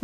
In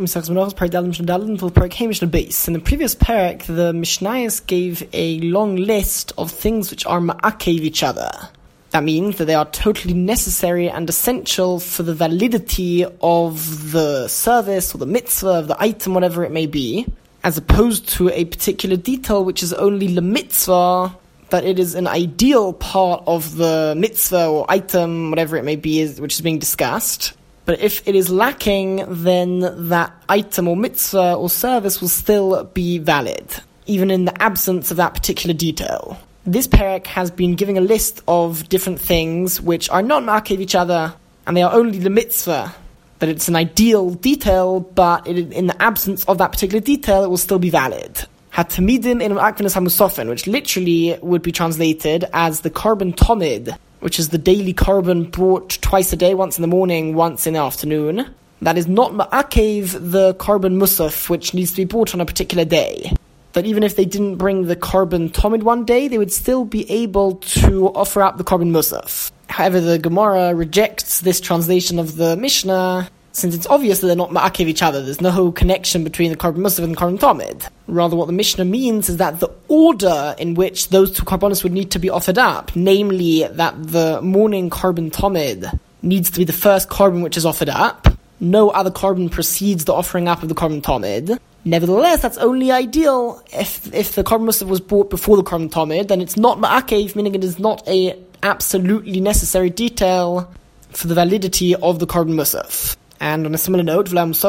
the previous parak, the Mishnayos gave a long list of things which are ma'akev each other. That means that they are totally necessary and essential for the validity of the service or the mitzvah, of the item, whatever it may be, as opposed to a particular detail which is only the mitzvah, but it is an ideal part of the mitzvah or item, whatever it may be, which is being discussed. But if it is lacking, then that item or mitzvah or service will still be valid, even in the absence of that particular detail. This parak has been giving a list of different things which are not ma'akev each other, and they are only the mitzvah. But it's an ideal detail, but in the absence of that particular detail, it will still be valid. Hatamidim in akvenas hamusofen, which literally would be translated as the carbon tomid, which is the daily carbon brought twice a day, once in the morning, once in the afternoon. That is not ma'akev the carbon musaf, which needs to be brought on a particular day. But even if they didn't bring the carbon tomid one day, they would still be able to offer up the carbon musaf. However, the Gemara rejects this translation of the Mishnah, since it's obvious that they're not ma'akev each other. There's no connection between the carbon musaf and the carbon tomid. Rather, what the Mishnah means is that the order in which those two carbonos would need to be offered up, namely that the morning carbon tomid needs to be the first carbon which is offered up, no other carbon precedes the offering up of the carbon tomid. Nevertheless, that's only ideal if the carbon musaf was brought before the carbon tomid, then it's not ma'akev, meaning it is not a absolutely necessary detail for the validity of the carbon musaf. And on a similar note, the carbon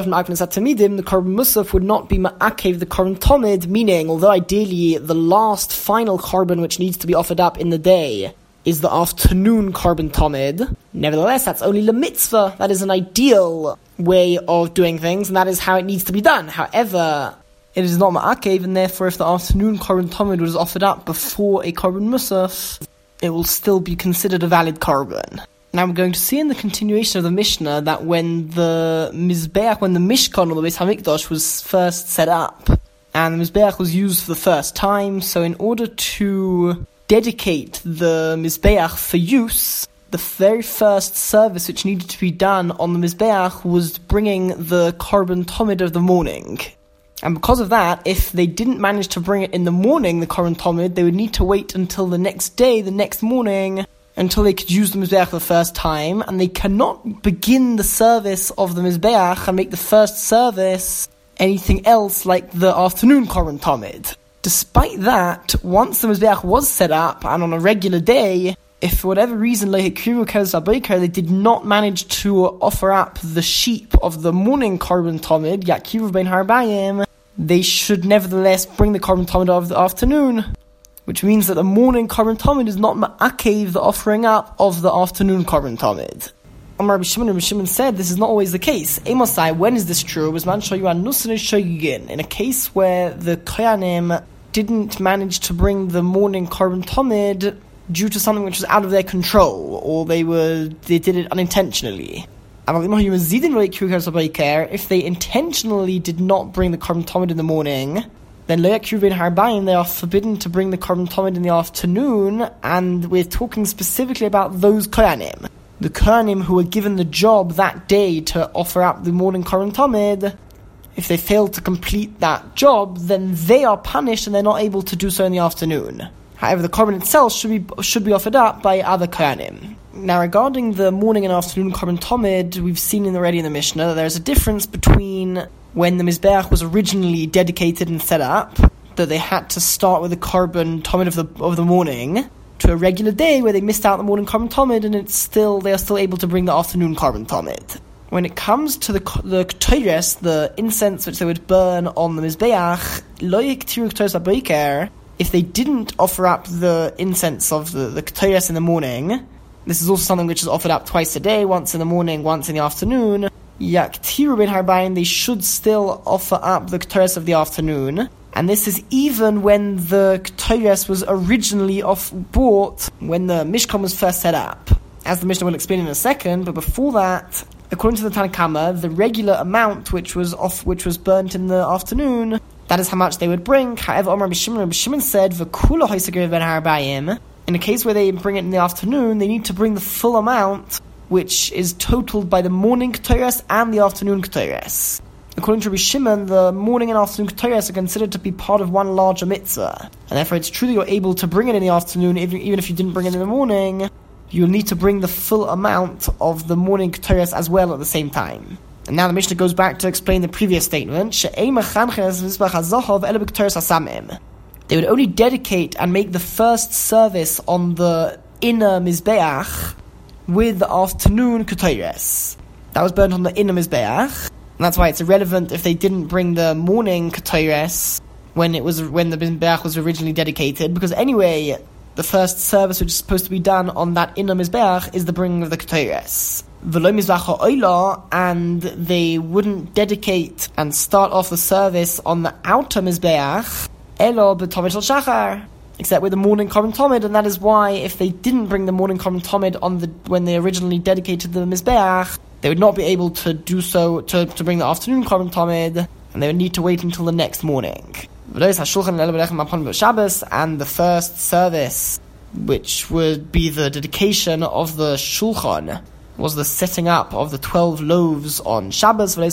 musaf would not be ma'akev the carbon tomid, meaning, although ideally the last final carbon which needs to be offered up in the day is the afternoon carbon tomid, nevertheless, that's only the mitzvah. That is an ideal way of doing things, and that is how it needs to be done. However, it is not ma'akev, and therefore if the afternoon carbon tomid was offered up before a carbon musaf, it will still be considered a valid carbon. Now we're going to see in the continuation of the Mishnah that when the Mizbeach, when the Mishkan or the Beis HaMikdash was first set up, and the Mizbeach was used for the first time, so in order to dedicate the Mizbeach for use, the very first service which needed to be done on the Mizbeach was bringing the carbon tomid of the morning. And because of that, if they didn't manage to bring it in the morning, the carbon tomid, they would need to wait until the next day, the next morning, until they could use the Mizbeach for the first time, and they cannot begin the service of the Mizbeach and make the first service anything else like the afternoon carbon tomid. Despite that, once the Mizbeach was set up, and on a regular day, if for whatever reason they did not manage to offer up the sheep of the morning carbon tomid, Yakiru ben Harbayim, they should nevertheless bring the carbon tomid of the afternoon, which means that the morning carbon tomid is not ma'akev the offering up of the afternoon carbon tomid. Rabbi Shimon said this is not always the case. Emosai, when is this true? In a case where the Koyanim didn't manage to bring the morning carbon tomid due to something which was out of their control, or they did it unintentionally. If they intentionally did not bring the carbon tomid in the morning, then they are forbidden to bring the carbon tomid in the afternoon, and we're talking specifically about those Koyanim. The Kohanim who were given the job that day to offer up the morning carbon tomid, if they fail to complete that job, then they are punished and they're not able to do so in the afternoon. However, the carbon itself should be offered up by other Kohanim. Now, regarding the morning and afternoon carbon tomid, we've seen already in the Mishnah that there's a difference between when the Mizbeach was originally dedicated and set up, that they had to start with the carbon tomid of the morning, to a regular day where they missed out the morning carbon tomid, and they are still able to bring the afternoon carbon tomid. When it comes to the ktoires, the incense which they would burn on the Mizbeach, lo yektiru ktoires haboker, if they didn't offer up the incense of the ktoires in the morning, this is also something which is offered up twice a day, once in the morning, once in the afternoon, yaktiru ben harbayin, they should still offer up the ktoires of the afternoon. And this is even when the Ktoires was originally bought, when the Mishkan was first set up. As the Mishnah will explain in a second, but before that, according to the Tanna Kamma, the regular amount which was burnt in the afternoon, that is how much they would bring. However, Rabbi Shimon said, "V'kula hoisager ben harbayim." In a case where they bring it in the afternoon, they need to bring the full amount, which is totaled by the morning Ktoires and the afternoon Ktoires. According to Rabbi Shimon, the morning and afternoon ketores are considered to be part of one larger mitzvah, and therefore it's true that you're able to bring it in the afternoon, even if you didn't bring it in the morning. You'll need to bring the full amount of the morning ketores as well at the same time. And now the Mishnah goes back to explain the previous statement. They would only dedicate and make the first service on the inner Mizbeach with the afternoon ketores. That was burnt on the inner Mizbeach. And that's why it's irrelevant if they didn't bring the morning ketores when the Mizbeach was originally dedicated, because anyway, the first service which is supposed to be done on that inner Mizbeach is the bringing of the ketores. V'lo Mizbeach ha'oila, and they wouldn't dedicate and start off the service on the outer Mizbeach, elo b'tomid shel shachar, except with the morning korban tomid, and that is why if they didn't bring the morning korban tomid when they originally dedicated the Mizbeach, they would not be able to do so to bring the afternoon korban tomid, and they would need to wait until the next morning. And the first service, which would be the dedication of the shulchan, was the setting up of the 12 loaves on Shabbos, and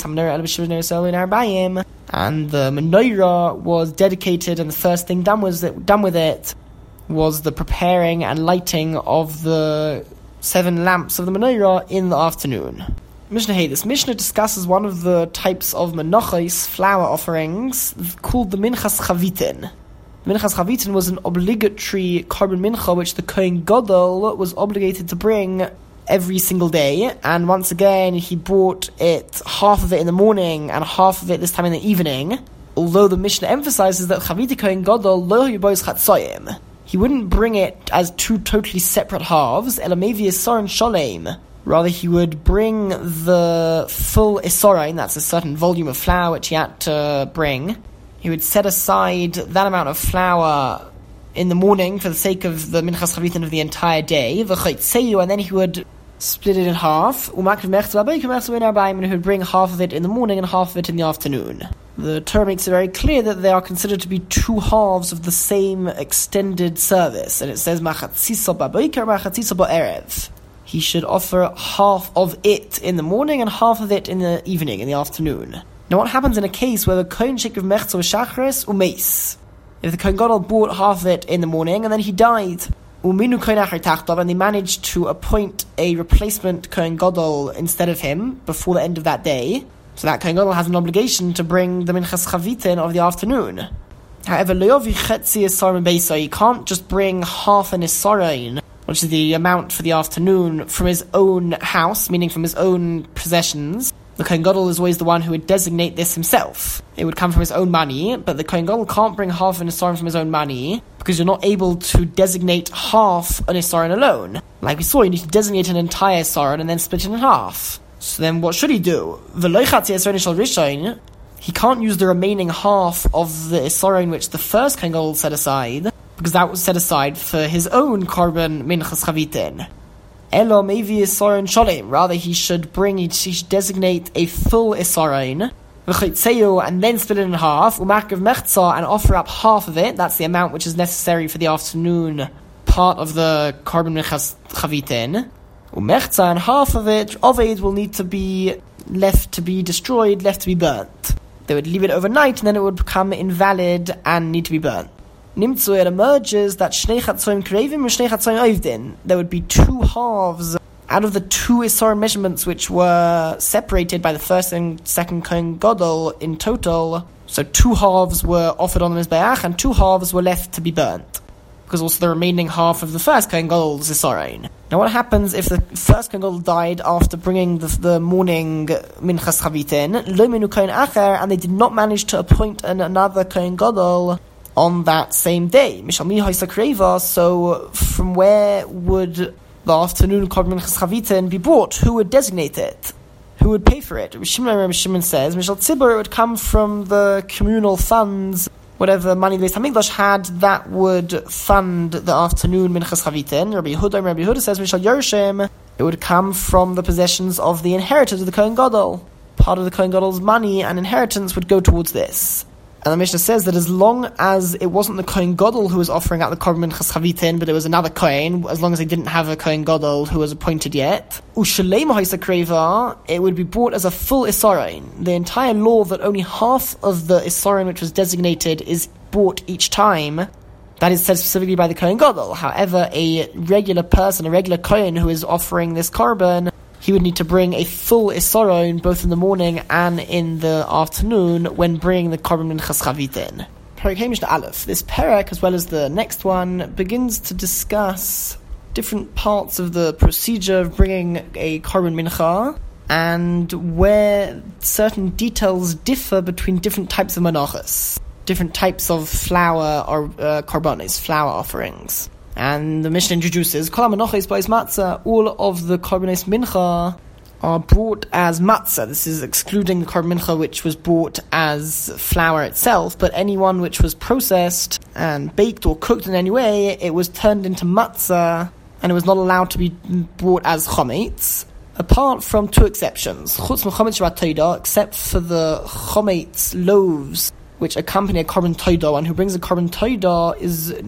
the menorah was dedicated, and the first thing done with it was the preparing and lighting of the 7 lamps of the menorah in the afternoon. This Mishnah discusses one of the types of menachos, flower offerings, called the Minchas Chavitin. Minchas Chavitin was an obligatory korban mincha which the Kohen Gadol was obligated to bring every single day, and once again he brought it, half of it in the morning and half of it this time in the evening, although the Mishnah emphasizes that Chaviti Kohen Gadol lo yibois chatzoyim. He wouldn't bring it as 2 totally separate halves, elamevi isorin sholem. Rather, he would bring the full isorin, that's a certain volume of flour which he had to bring. He would set aside that amount of flour in the morning for the sake of the Minchas Chavitin of the entire day, and then he would split it in half, and he would bring half of it in the morning and half of it in the afternoon. The Torah makes it very clear that they are considered to be 2 halves of the same extended service, and it says machatzisa b'boker, machatzisa b'erev. He should offer half of it in the morning and half of it in the evening, in the afternoon. Now what happens in a case where the Kohen shekav mechza v'shachris umeis? If the Kohen Gadol bought half of it in the morning and then he died, and they managed to appoint a replacement Kohen Gadol instead of him before the end of that day, so that Kohen Gadol has an obligation to bring the Minchas Chavitin of the afternoon. However, he can't just bring half an isorain, which is the amount for the afternoon, from his own house, meaning from his own possessions. The Kohen Gadol is always the one who would designate this himself. It would come from his own money, but the Kohen Gadol can't bring half an isorin from his own money, because you're not able to designate half an isorin alone. Like we saw, you need to designate an entire isorin and then split it in half. So then what should he do? He can't use the remaining half of the isorin which the first Kohen Gadol set aside, because that was set aside for his own korban minchas chavitin. Elo maybe isorin sholem. Rather, he should designate a full isorin, and then split it in half, u'makav mechza, and offer up half of it. That's the amount which is necessary for the afternoon part of the korban minchas chavitin. U'mechza, and half of it will need to be left to be destroyed, left to be burnt. They would leave it overnight, and then it would become invalid and need to be burnt. Nimtzu, it emerges that Shnei Chatzoim Krevim and Shnei Chatzoim Oivdin. There would be 2 halves out of the 2 Isorim measurements which were separated by the first and second Kohen Gadol in total. So 2 halves were offered on the Mizbeach and 2 halves were left to be burnt, because also the remaining half of the first Kohen Gadol's Isorim. Now what happens if the first Kohen Gadol died after bringing the morning Minchas Chavitin, Lo Minu Kohen Acher, and they did not manage to appoint another Kohen Gadol on that same day? So from where would the afternoon korban minchas chavitin be brought? Who would designate it? Who would pay for it? Shimon says, Mishal Tzibur, it would come from the communal funds, whatever money the Beis Hamikdash had, that would fund the afternoon minchas chavitin. Rabbi Yehuda says, Mishal Yerushim, it would come from the possessions of the inheritors of the Kohen Gadol. Part of the Kohen Gadol's money and inheritance would go towards this. And the Mishnah says that as long as it wasn't the Kohen Gadol who was offering out the Korban Minchas Chavitin, but it was another Kohen, as long as they didn't have a Kohen Gadol who was appointed yet, Ushalema Haisa Kreva, it would be brought as a full Isarein. The entire law that only half of the Isarein which was designated is brought each time, that is said specifically by the Kohen Gadol. However, a regular person, a regular Kohen who is offering this Korban, he would need to bring a full Isaron both in the morning and in the afternoon when bringing the Korban Minchas Chavitin. Perek Hamish Aleph. This Perek, as well as the next one, begins to discuss different parts of the procedure of bringing a Korban Mincha and where certain details differ between different types of menachos, different types of flour or korbanos, flour offerings. And the Mishnah introduces, Kol ha-menachos ba'is matzah, all of the korbanos mincha are brought as matzah. This is excluding the korban mincha which was brought as flour itself, but anyone which was processed and baked or cooked in any way, it was turned into matzah, and it was not allowed to be brought as chometz, apart from two exceptions. Chutz m'chometz shabbat toida, except for the chometz loaves which accompany a korban toida, and who brings a korban toida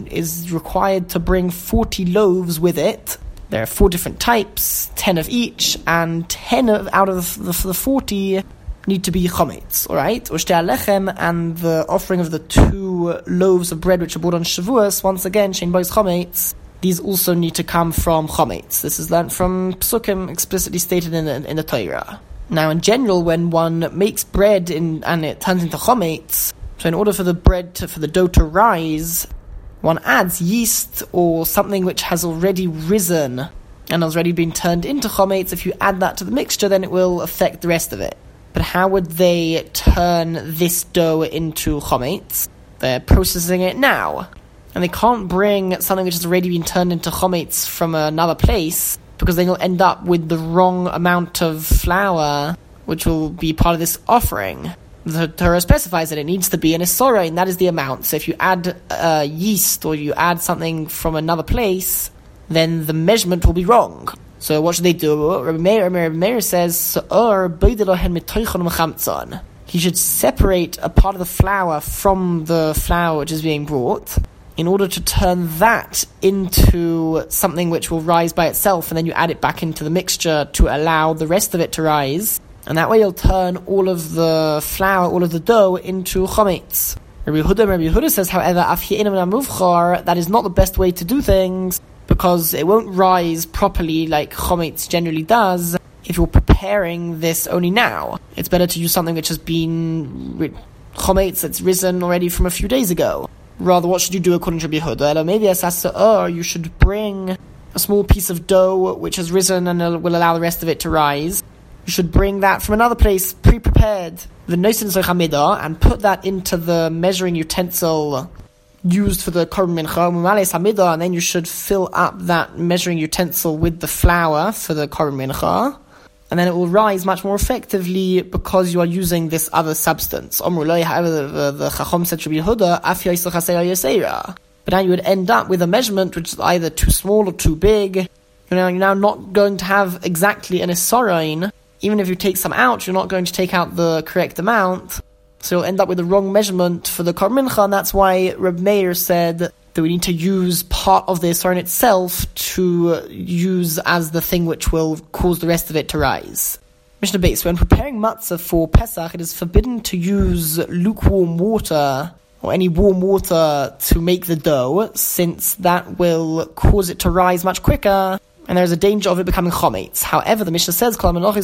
is required to bring 40 loaves with it. There are 4 different types, 10 of each, and 10 out of the 40 need to be chometz, alright? Ushtei alechem, and the offering of the 2 loaves of bread which are brought on Shavuos, once again, shein bois chometz, these also need to come from chometz. This is learnt from Psukim, explicitly stated in the Torah. Now, in general, when one makes bread and it turns into chometz, so in order for the for the dough to rise, one adds yeast or something which has already risen and has already been turned into chometz. If you add that to the mixture, then it will affect the rest of it. But how would they turn this dough into chometz? They're processing it now. And they can't bring something which has already been turned into chometz from another place, because then you'll end up with the wrong amount of flour, which will be part of this offering. The Torah specifies that it needs to be an isora, and that is the amount. So if you add yeast or you add something from another place, then the measurement will be wrong. So what should they do? Rabbi Meir says, he should separate a part of the flour from the flour which is being brought, in order to turn that into something which will rise by itself, and then you add it back into the mixture to allow the rest of it to rise. And that way you'll turn all of the flour, all of the dough, into chometz. Rabbi Yehuda says, however, that is not the best way to do things, because it won't rise properly like chometz generally does if you're preparing this only now. It's better to use something which has been chometz that's risen already from a few days ago. Rather, what should you do according to Rabbi Yehuda? Maybe you should bring a small piece of dough which has risen and will allow the rest of it to rise. You should bring that from another place, pre-prepared, and put that into the measuring utensil used for the korban mincha, and then you should fill up that measuring utensil with the flour for the korban mincha, and then it will rise much more effectively because you are using this other substance. However, the Chacham said to Rabbi Yehuda, but now you would end up with a measurement which is either too small or too big. You're now not going to have exactly an isarein. Even if you take some out, you're not going to take out the correct amount. So you'll end up with the wrong measurement for the korban mincha, and that's why Reb Meir said that we need to use part of the isarein itself to use as the thing which will cause the rest of it to rise. Mishnah Beis, when preparing matzah for Pesach, it is forbidden to use lukewarm water or any warm water to make the dough, since that will cause it to rise much quicker, and there is a danger of it becoming chometz. However, the Mishnah says,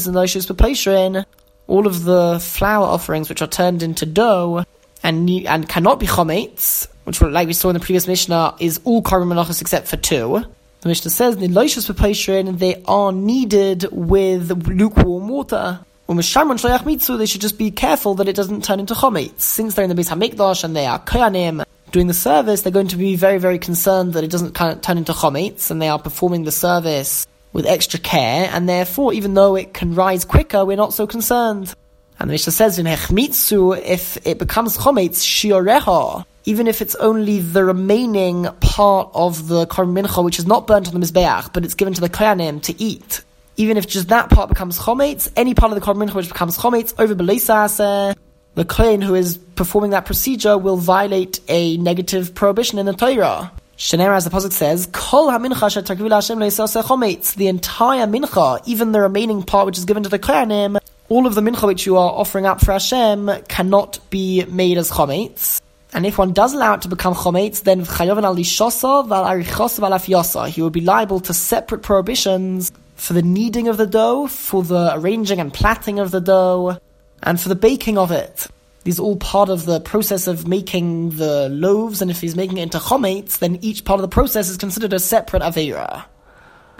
all of the flour offerings which are turned into dough and cannot be chometz, which, like we saw in the previous Mishnah, is all korban menachos except for 2. The Mishnah says, they are needed with lukewarm water. They should just be careful that it doesn't turn into chometz. Since they're in the Beis HaMikdash and they are kohanim doing the service, they're going to be very, very concerned that it doesn't turn into chometz, and they are performing the service with extra care, and therefore, even though it can rise quicker, we're not so concerned. And the Mishnah says, if it becomes chometz, shioreha, even if it's only the remaining part of the korban mincha which is not burnt on the mizbeach, but it's given to the kohanim to eat, even if just that part becomes chometz, any part of the korban mincha which becomes chometz over b'leisaseh, the kohen who is performing that procedure will violate a negative prohibition in the Torah. Shenera, as the pasuk says, Kol ha-mincha shetakriv LaHashem le'isaseh chometz. The entire mincha, even the remaining part which is given to the kohanim, all of the mincha which you are offering up for Hashem cannot be made as chometz. And if one does allow it to become chometz, then chayav al lishosa v'al arichosa v'al afyosa. He will be liable to separate prohibitions for the kneading of the dough, for the arranging and plaiting of the dough, and for the baking of it. These are all part of the process of making the loaves, and if he's making it into chometz, then each part of the process is considered a separate aveira.